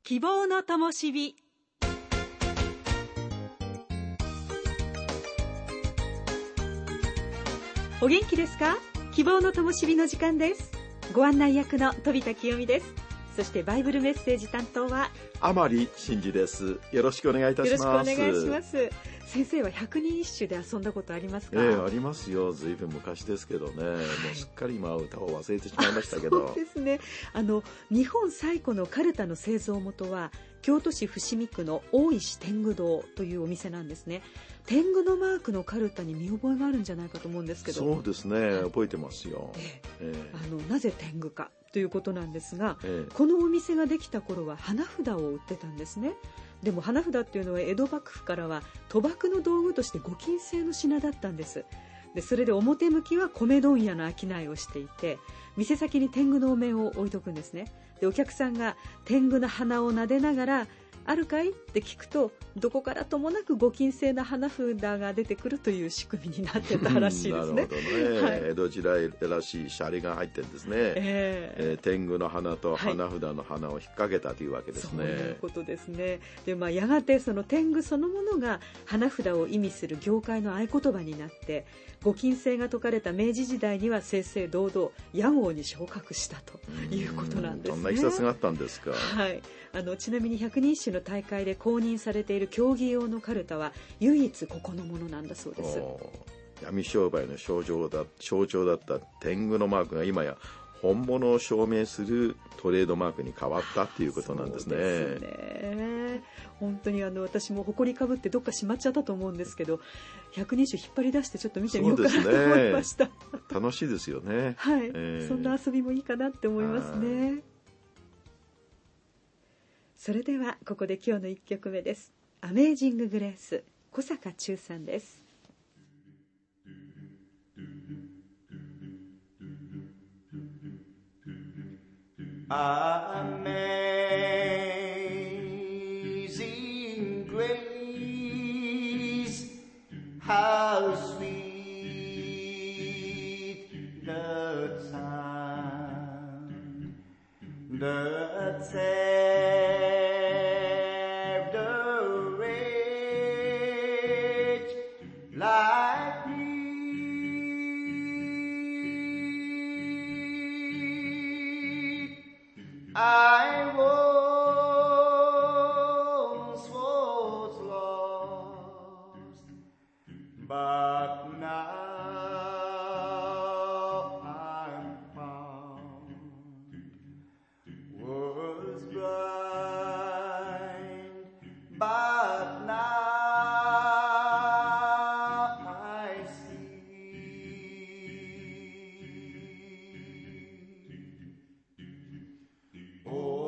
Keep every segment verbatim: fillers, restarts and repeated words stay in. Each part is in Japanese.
希望の灯火。お元気ですか？希望の灯火の時間です。ご案内役の飛田清美です。そしてバイブルメッセージ担当は甘利真嗣です。よろしくお願いいたします。 よろしくお願いします。先生は百人一首で遊んだことありますか？ ええ、ありますよ。ずいぶん昔ですけどね、はい、もうすっかり今歌を忘れてしまいましたけど。 そうですね。あの日本最古のカルタの製造元は京都市伏見区の大石天狗堂というお店なんですね。天狗のマークのカルタに見覚えがあるんじゃないかと思うんですけど。 そうですね、覚えてますよ。 えええ、あのなぜ天狗かということなんですが、 ええ、 このお店ができた頃は花札を売ってたんですね。でも花札っていうのは江戸幕府からは賭博の道具としてご金製の品だったんです。でそれで表向きは米問屋の商いをしていて、店先に天狗のお面を置いとくんですね。でお客さんが天狗の鼻を撫でながらあるかいって聞くと、どこからともなくご金製な花札が出てくるという仕組みになってたらしいですね。 なるほどね、はい、江戸時代らしいシャレが入ってるんですね。えーえー、天狗の花と花札の花を引っ掛けたというわけですね。 はい、そういうことですね。で、まあ、やがてその天狗そのものが花札を意味する業界の合言葉になって、ご金製が解かれた明治時代には正々堂々屋号に昇格したということなんですね。 そんないきさつがあったんですか。 はい、あのちなみに百人一首の大会で公認されている競技用のカルタは唯一ここのものなんだそうです。 闇商売の象徴だ、象徴だった天狗のマークが今や本物を証明するトレードマークに変わったっていうことなんですね。 そうですね。本当にあの私も埃かぶってどっかしまっちゃったと思うんですけど、百人一首引っ張り出してちょっと見てみようかなと思いました。 楽しいですよね。 はい、 えー、 そんな遊びもいいかなって思いますね。それではここで今日のいっきょくめです。アメージンググレース、小坂忠さんです。 Amazing grace, how sweet the sound that saved a wretch like me. I once was lost, but now I'm found. Was blind, but now I see. Oh,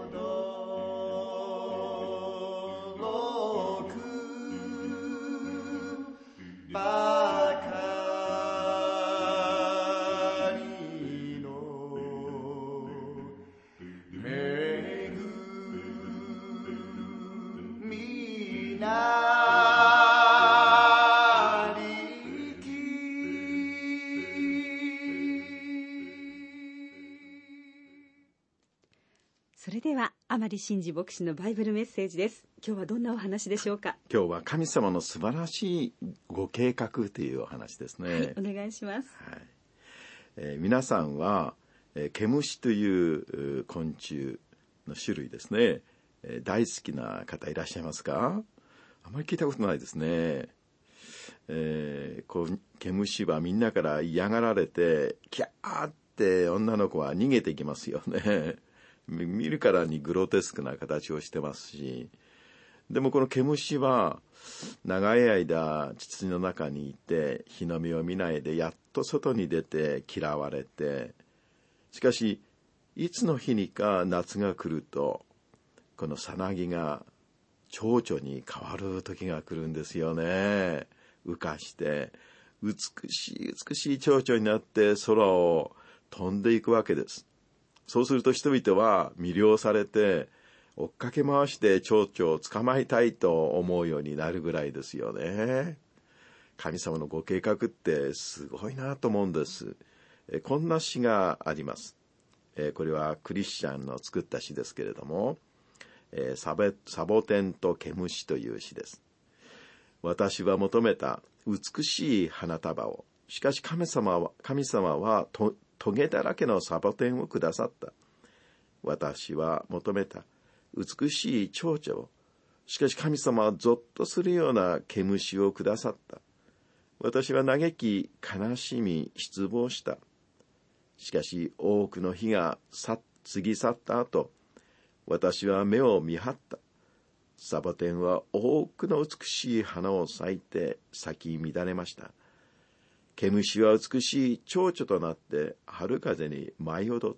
それでは甘利真嗣牧師のバイブルメッセージです。今日はどんなお話でしょうか？ 今日は神様の素晴らしいご計画というお話ですね。 はい、お願いします。 はい、えー、皆さんは、えー、毛虫という昆虫の種類ですね、えー、大好きな方いらっしゃいますか？あまり聞いたことないですね。えー、こう毛虫はみんなから嫌がられてキャーって女の子は逃げていきますよね。見るからにグロテスクな形をしてますし、でもこの毛虫は長い間土の中にいて日の目を見ないでやっと外に出て嫌われて、しかしいつの日にか夏が来るとこのさなぎが蝶々に変わる時が来るんですよね。羽化して美しい美しい蝶々になって空を飛んでいくわけです。そうすると人々は魅了されて追っかけ回して蝶々を捕まえたいと思うようになるぐらいですよね。神様のご計画ってすごいなと思うんです。えこんな詩があります。えこれはクリスチャンの作った詩ですけれども、 えー、サベサボテンと毛虫という詩です。私は求めた美しい花束を、しかし神様は神様はとトゲだらけのサボテンをくださった。私は求めた美しい蝶々を、しかし神様はゾッとするような毛虫をくださった。私は嘆き悲しみ失望した。しかし多くの日が過ぎ去った後、私は目を見張った。サボテンは多くの美しい花を咲いて咲き乱れました。毛虫は美しい蝶々となって春風に舞い踊った。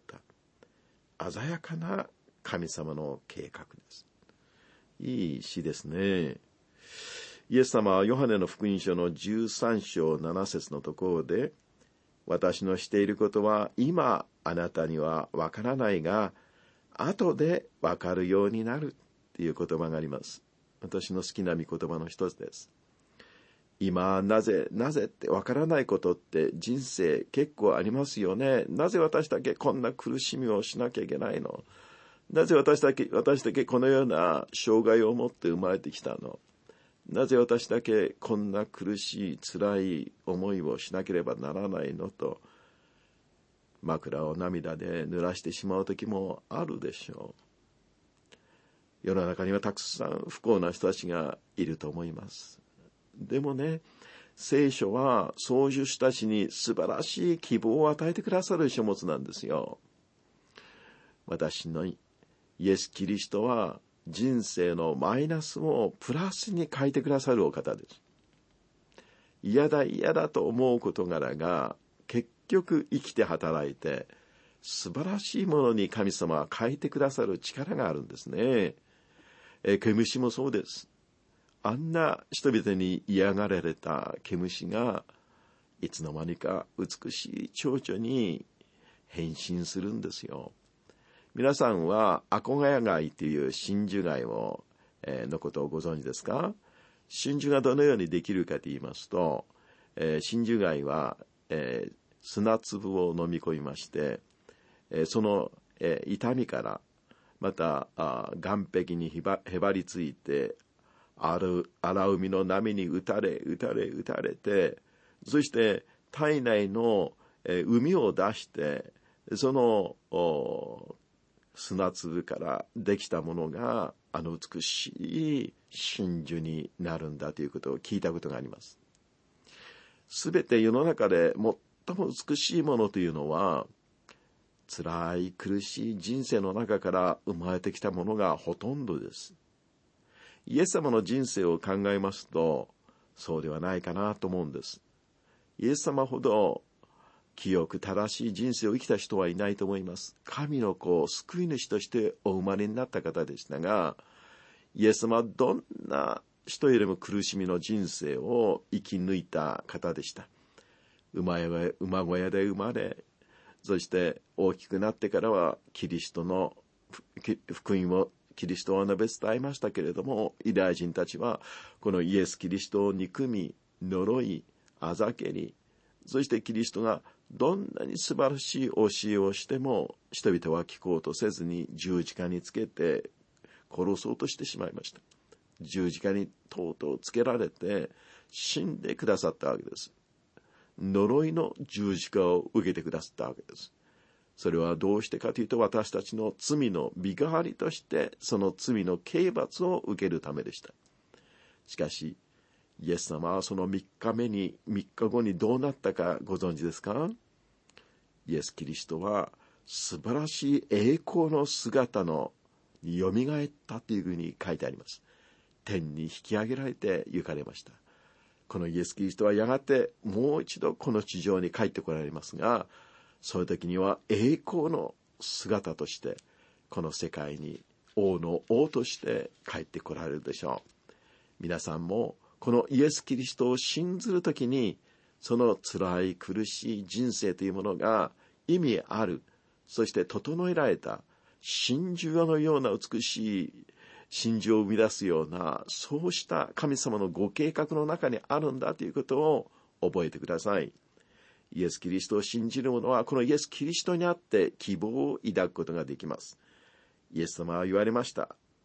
鮮やかな神様の計画です。いい詩ですね。イエス様はヨハネの福音書のじゅうさん章なな節のところで、私のしていることは今あなたにはわからないが、後でわかるようになるという言葉があります。私の好きな御言葉の一つです。今なぜなぜってわからないことって人生結構ありますよね。なぜ私だけこんな苦しみをしなきゃいけないの？なぜ私だけ私だけこのような障害を持って生まれてきたの？なぜ私だけこんな苦しい辛い思いをしなければならないのと、枕を涙で濡らしてしまう時もあるでしょう。世の中にはたくさん不幸な人たちがいると思います。でもね、聖書はそういう人たちに素晴らしい希望を与えてくださる書物なんですよ。私のイエス・キリストは人生のマイナスをプラスに変えてくださるお方です。嫌だ嫌だと思う事柄が結局生きて働いて素晴らしいものに神様は変えてくださる力があるんですね。え毛虫もそうです。あんな人々に嫌がられた毛虫がいつの間にか美しい蝶々に変身するんですよ。皆さんはアコガヤ貝という真珠貝を、えー、のことをご存知ですか？真珠がどのようにできるかと言いますと、えー、真珠貝は、えー、砂粒を飲み込みまして、えー、その、えー、痛みからまたあ岸壁にへば、へばりついて荒海の波に打たれ打たれ打たれて、そして体内の、えー、海を出してその砂粒からできたものがあの美しい真珠になるんだということを聞いたことがあります。すべて世の中で最も美しいものというのは辛い苦しい人生の中から生まれてきたものがほとんどです。イエス様の人生を考えますとそうではないかなと思うんです。イエス様ほど清く正しい人生を生きた人はいないと思います。神の子、救い主としてお生まれになった方でしたが、イエス様はどんな人よりも苦しみの人生を生き抜いた方でした。馬屋、馬小屋で生まれ、そして大きくなってからはキリストの福音をキリストを述べ伝えましたけれども、ユダヤ人たちはこのイエス・キリストを憎み、呪い、あざけり、そしてキリストがどんなに素晴らしい教えをしても人々は聞こうとせずに十字架につけて殺そうとしてしまいました。十字架にとうとうつけられて死んでくださったわけです。呪いの十字架を受けてくださったわけです。それはどうしてかというと、私たちの罪の身代わりとしてその罪の刑罰を受けるためでした。しかしイエス様はそのみっかめにみっかごにどうなったかご存知ですか？イエス・キリストは素晴らしい栄光の姿のによみがえったというふうに書いてあります。天に引き上げられて行かれました。このイエス・キリストはやがてもう一度この地上に帰ってこられますが、そういう時には栄光の姿としてこの世界に王の王として帰ってこられるでしょう。皆さんもこのイエス・キリストを信ずるときに、その辛い苦しい人生というものが意味ある、そして整えられた真珠のような美しい真珠を生み出すような、そうした神様のご計画の中にあるんだということを覚えてください。イエス・キリストを信じる者はこのイエス・キリストにあって希望を抱くことができます。イエス様は言われました。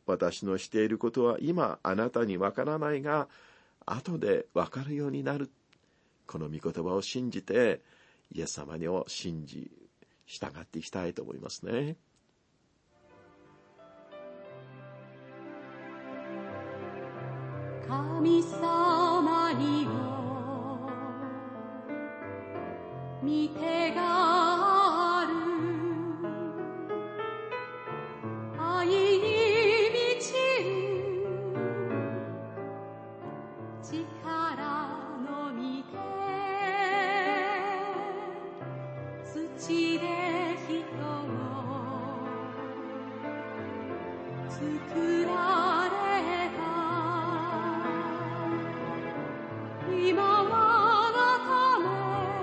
私のしていることは今あなたにわからないが、後でわかるようになる。この御言葉を信じて、イエス様を信じ、従っていきたいと思いますね。 神様にも御手がある。愛に満ちる力の御手。土で人を作られた。今はあなため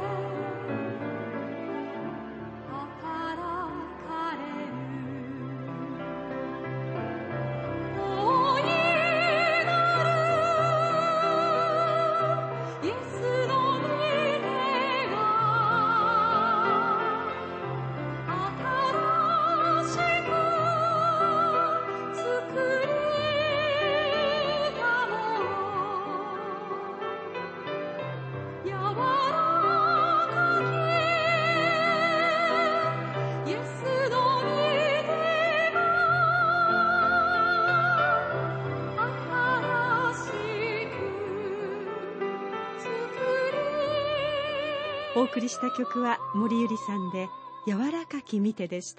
働かれる。大いなるイエスの御手が新しく作りたもの。柔らかきイエスの御手が新しく作り。 お送りした曲は森ゆりさんで柔らかき御手でした。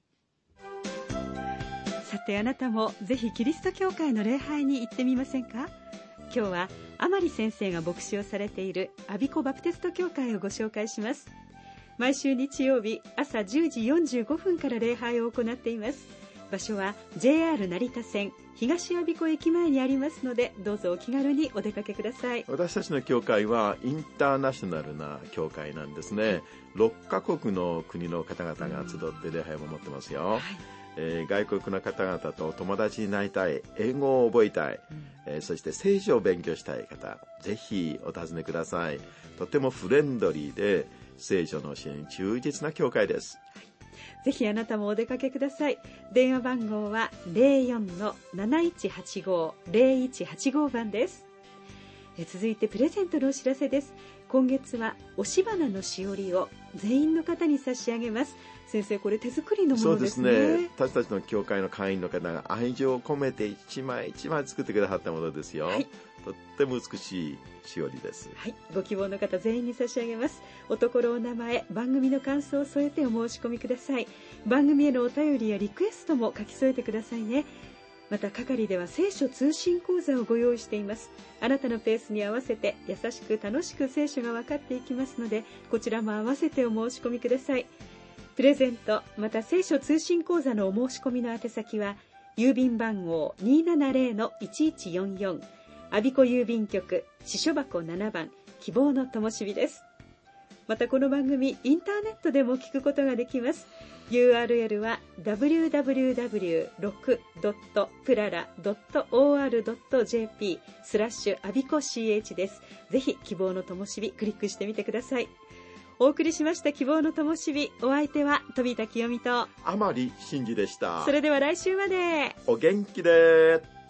さて、あなたもぜひキリスト教会の礼拝に行ってみませんか？今日は甘利先生が牧師をされている我孫子バプテスト教会をご紹介します。毎週日曜日朝じゅうじよんじゅうごふんから礼拝を行っています。場所は ジェイアール 成田線東我孫子駅前にありますので、どうぞお気軽にお出かけください。 私たちの教会はインターナショナルな教会なんですね。ろっカ国の国の方々が集って礼拝を守ってますよ。はい、えー、外国の方々と友達になりたい、英語を覚えたい、うん、えー、そして聖書を勉強したい方、ぜひお尋ねください。とてもフレンドリーで聖書の教えに忠実な教会です。はい、 ぜひあなたもお出かけください。電話番号は ゼロよんのなないちはちご ゼロいちはちご 番です。え続いてプレゼントのお知らせです。今月は押し花のしおりを全員の方に差し上げます。先生、これ手作りのものですね。 そうですね。私たちの教会の会員の方が愛情を込めて一枚一枚作ってくださったものですよ。はい、とっても美しいしおりです。 はい、ご希望の方全員に差し上げます。おところ、お名前、番組の感想を添えてお申し込みください。番組へのお便りやリクエストも書き添えてくださいね。また係では聖書通信講座をご用意しています。あなたのペースに合わせて優しく楽しく聖書が分かっていきますので、こちらも合わせてお申し込みください。プレゼントまた聖書通信講座のお申し込みの宛先は郵便番号 にーななぜろのいちいちよんよん 我孫子郵便局支所箱ななばん希望の灯火です。またこの番組インターネットでも聞くことができます。 ユーアールエル は ダブリューダブリューダブリュードットろくドットプララドットオーアールドットジェーピー スラッシュ我孫子 シーエイチ です。ぜひ希望の灯火クリックしてみてください。お送りしました希望の灯火、お相手は飛田清美と甘利真嗣でした。 それでは来週までお元気で。